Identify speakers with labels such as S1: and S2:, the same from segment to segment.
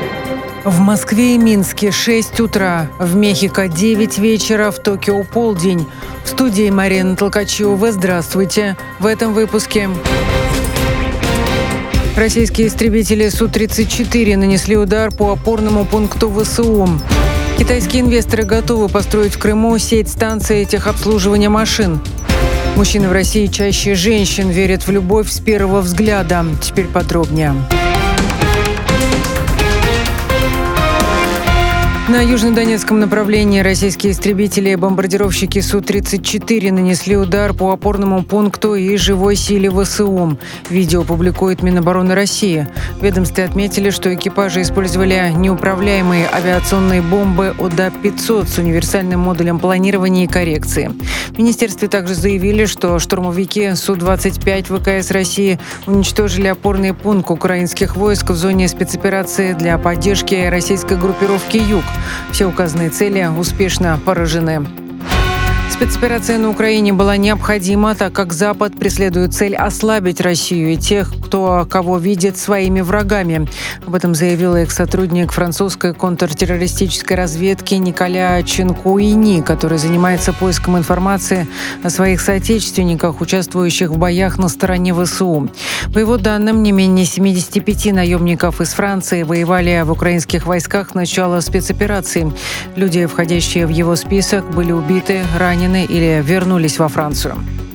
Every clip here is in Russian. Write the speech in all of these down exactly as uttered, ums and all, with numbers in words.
S1: В Москве и Минске шесть утра, в Мехико девять вечера, в Токио полдень. В студии Марина Толкачева. Здравствуйте. В этом выпуске. Российские истребители Су тридцать четыре нанесли удар по опорному пункту ВСУ. Китайские инвесторы готовы построить в Крыму сеть станций техобслуживания машин. Мужчины в России чаще женщин верят в любовь с первого взгляда. Теперь подробнее. На южнодонецком направлении российские истребители и бомбардировщики Су тридцать четыре нанесли удар по опорному пункту и живой силе ВСУ. Видео публикует Минобороны России. В ведомстве отметили, что экипажи использовали неуправляемые авиационные бомбы О Д А пятьсот с универсальным модулем планирования и коррекции. В министерстве также заявили, что штурмовики Су двадцать пять В К С России уничтожили опорный пункт украинских войск в зоне спецоперации для поддержки российской группировки «Юг». Все указанные цели успешно поражены. Спецоперация на Украине была необходима, так как Запад преследует цель ослабить Россию и тех, кто кого видит своими врагами. Об этом заявил экс-сотрудник французской контртеррористической разведки Николя Ченкуини, который занимается поиском информации о своих соотечественниках, участвующих в боях на стороне ВСУ. По его данным, не менее семидесяти пяти наемников из Франции воевали в украинских войсках с начала спецоперации. Люди, входящие в его список, были убиты, ранены или вернулись во Францию.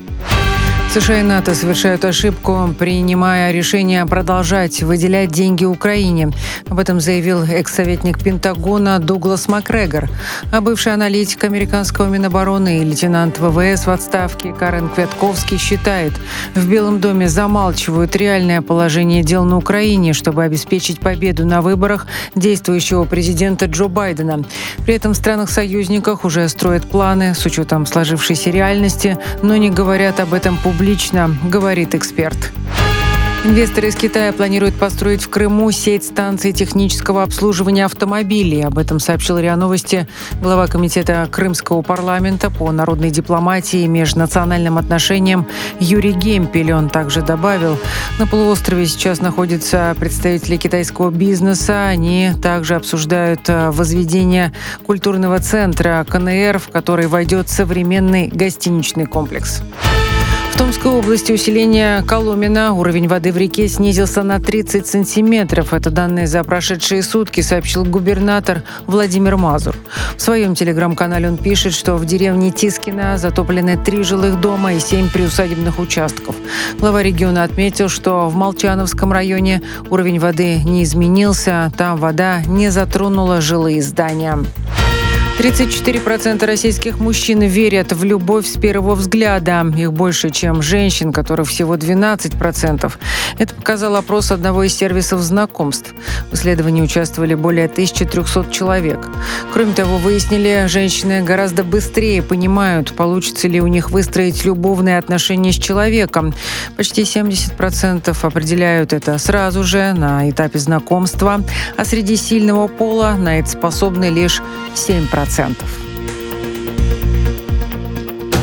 S1: США и НАТО совершают ошибку, принимая решение продолжать выделять деньги Украине. Об этом заявил экс-советник Пентагона Дуглас Макгрегор. А бывший аналитик американского Минобороны и лейтенант вэ вэ эс в отставке Карен Квятковский считает, в Белом доме замалчивают реальное положение дел на Украине, чтобы обеспечить победу на выборах действующего президента Джо Байдена. При этом в странах-союзниках уже строят планы с учетом сложившейся реальности, но не говорят об этом публично. Лично, говорит эксперт. Инвесторы из Китая планируют построить в Крыму сеть станций технического обслуживания автомобилей. Об этом сообщил РИА Новости глава комитета Крымского парламента по народной дипломатии и межнациональным отношениям Юрий Гемпель. Он также добавил, на полуострове сейчас находятся представители китайского бизнеса. Они также обсуждают возведение культурного центра К Н Р, в который войдет современный гостиничный комплекс. В Томской области усиление Коломина. Уровень воды в реке снизился на тридцать сантиметров. Это данные за прошедшие сутки, сообщил губернатор Владимир Мазур. В своем телеграм-канале он пишет, что в деревне Тискино затоплены три жилых дома и семь приусадебных участков. Глава региона отметил, что в Молчановском районе уровень воды не изменился. Там вода не затронула жилые здания. тридцать четыре процента российских мужчин верят в любовь с первого взгляда. Их больше, чем женщин, которых всего двенадцать процентов. Это показал опрос одного из сервисов знакомств. В исследовании участвовали более тысячи трехсот человек. Кроме того, выяснили, женщины гораздо быстрее понимают, получится ли у них выстроить любовные отношения с человеком. Почти семьдесят процентов определяют это сразу же, на этапе знакомства. А среди сильного пола на это способны лишь семь процентов.